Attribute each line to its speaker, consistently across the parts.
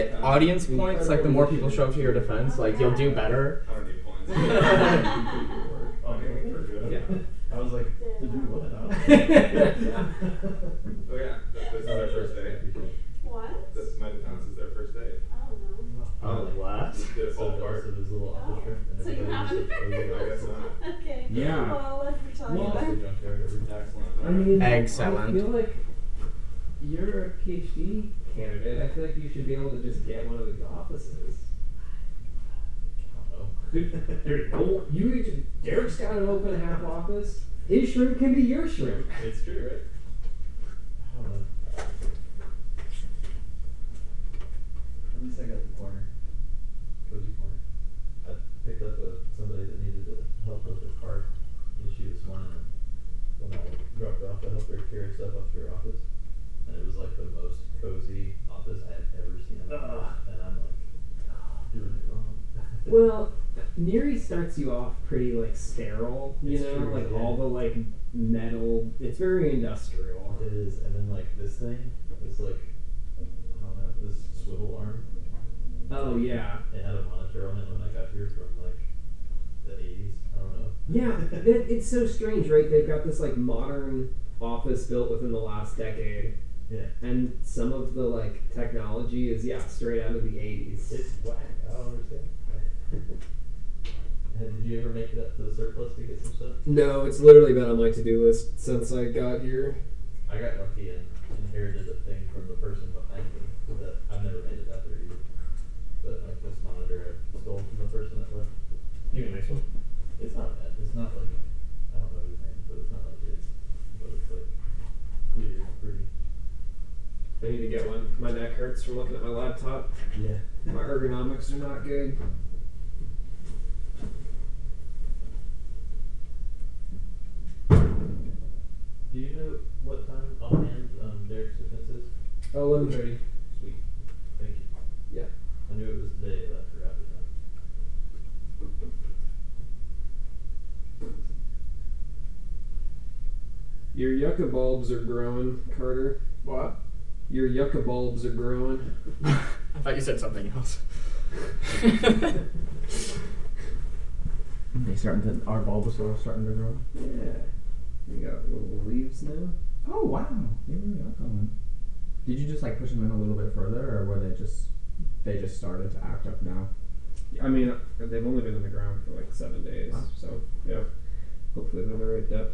Speaker 1: audience points, like the more people show up to your defense, like you'll do better.
Speaker 2: I don't need points.
Speaker 1: Yeah.
Speaker 3: I was like, to do what?
Speaker 2: Oh yeah, this is their first day.
Speaker 4: What?
Speaker 2: This my defense is their first day.
Speaker 4: Oh no.
Speaker 1: Oh, what?
Speaker 2: Did it fall
Speaker 3: So
Speaker 2: apart?
Speaker 3: it was a little office trip. And
Speaker 4: So you
Speaker 3: everybody was
Speaker 4: haven't?
Speaker 3: just-
Speaker 2: I guess not.
Speaker 4: Okay.
Speaker 1: Yeah.
Speaker 4: Well, I'll let you tell you
Speaker 3: Well,
Speaker 4: that.
Speaker 2: Excellent.
Speaker 5: I mean,
Speaker 1: Excellent.
Speaker 5: I feel like you're a PhD candidate. I feel like you should be able to just get one of the offices. Dude, no, Derek's got an open half office. His shrimp can be your shrimp.
Speaker 2: It's true, right?
Speaker 3: I don't know. At least I got the corner. Cozy corner. I picked up somebody that needed help with their car issue this morning. When I dropped her off, I helped her carry stuff up to her office. And it was like the most cozy office I had ever seen in my life. And I'm like, doing it wrong.
Speaker 5: Well, Neri starts you off pretty like sterile, you
Speaker 3: It's
Speaker 5: know,
Speaker 3: true,
Speaker 5: like
Speaker 3: yeah.
Speaker 5: all the like metal. It's very industrial.
Speaker 3: It is, and then like this thing, it's like, I don't know, this swivel arm.
Speaker 5: Oh yeah,
Speaker 3: It had a monitor on it when I got here from like the 80s. I don't know.
Speaker 5: yeah. It's so strange, right? They've got this like modern office built within the last decade,
Speaker 3: Yeah.
Speaker 5: and some of the like technology is straight out of the 80s.
Speaker 3: It's whack. I don't understand. Did you ever make it up to the surplus to get some stuff?
Speaker 5: No, it's literally been on my to-do list since I got here.
Speaker 3: I got lucky and inherited a thing from the person behind me that I've never made it out there either. But like this monitor I stole from the person that left.
Speaker 5: You got a nice one?
Speaker 3: It's not bad. It's not like, I don't know his name, but it's not like his. But it's like clear and pretty.
Speaker 5: I need to get one. My neck hurts from looking at my laptop.
Speaker 3: Yeah.
Speaker 5: My ergonomics are not good.
Speaker 3: Do you know what time offhand Derek's defense is?
Speaker 5: 11:30.
Speaker 3: Sweet. Thank you.
Speaker 5: Yeah.
Speaker 3: I knew it was the day, but I forgot the time.
Speaker 5: Your yucca bulbs are growing, Carter.
Speaker 1: What?
Speaker 5: Your yucca bulbs are growing.
Speaker 1: I thought you said something else.
Speaker 6: Our Bulbasaur starting to grow.
Speaker 5: Yeah. You got little leaves now.
Speaker 6: Oh wow, they really are going. Did you just like push them in a little bit further, or were they just started to act up now?
Speaker 5: I mean, they've only been in the ground for like 7 days,
Speaker 6: Wow.
Speaker 5: so yeah. Hopefully they're the right depth.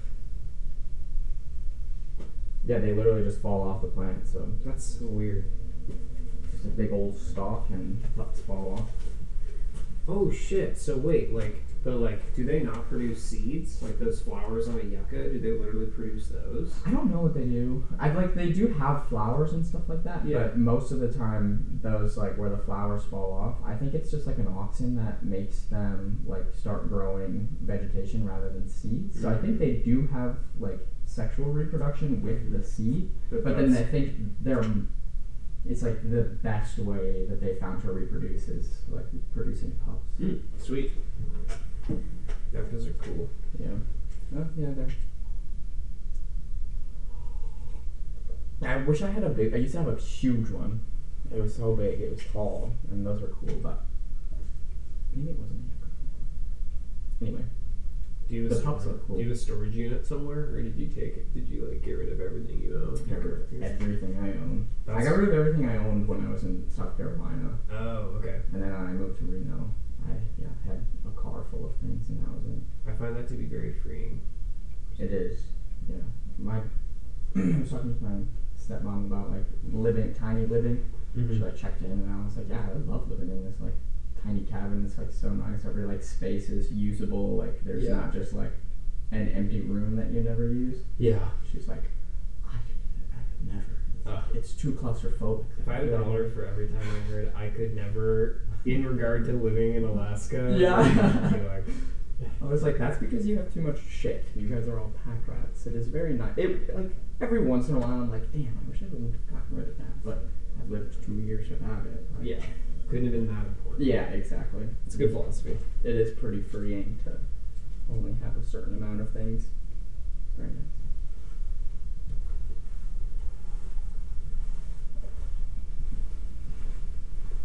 Speaker 6: Yeah, they literally just fall off the plant, so
Speaker 5: That's so weird.
Speaker 6: just a big old stalk and pups fall off.
Speaker 5: Oh shit! So wait, do they not produce seeds? Like those flowers on a yucca? Do they literally produce those?
Speaker 6: I don't know what they do. They do have flowers and stuff like that,
Speaker 5: Yeah.
Speaker 6: but most of the time, those like where the flowers fall off, I think it's just like an auxin that makes them like start growing vegetation rather than seeds. So I think they do have like sexual reproduction with the seed, but then I think it's like the best way that they found to reproduce is like producing pups.
Speaker 5: Sweet. Yuccas are cool.
Speaker 6: Yeah. Oh, yeah, they're. I wish I had a big. I used to have a huge one. It was so big. It was tall, and those were cool. But maybe it wasn't. Anyway,
Speaker 5: Do you have
Speaker 6: The
Speaker 5: a
Speaker 6: pups
Speaker 5: stor-
Speaker 6: are cool.
Speaker 5: Do you have a storage unit somewhere, or did you take it? Did you like get rid of everything you own?
Speaker 6: I got rid of everything I owned. I
Speaker 5: That's-
Speaker 6: got rid of everything I owned when I was in South Carolina,
Speaker 5: Oh, okay.
Speaker 6: and then when I moved to Reno, I had a car full of things, and that was it.
Speaker 5: I find that to be very freeing.
Speaker 6: It is. Yeah. I was talking to my stepmom about like tiny living. She like checked in, and I was like, yeah, I love living in this like tiny cabin. It's like so nice. Every like space is usable. Like there's
Speaker 5: Yeah.
Speaker 6: not just like an empty room that you never use.
Speaker 5: Yeah.
Speaker 6: She's like, I could never. It's too claustrophobic.
Speaker 5: If I had $1 for every time I heard I could never, in regard to living in Alaska,
Speaker 6: Yeah.
Speaker 5: I'd be like,
Speaker 6: I was like, that's because you have too much shit. You guys are all pack rats. It is very nice. It like every once in a while, I'm like, damn, I wish I would have gotten rid of that. But I've lived 2 years without it. Like,
Speaker 5: yeah, couldn't have been that important.
Speaker 6: Yeah, exactly.
Speaker 5: It's a good philosophy.
Speaker 6: It is pretty freeing to only have a certain amount of things. Very nice.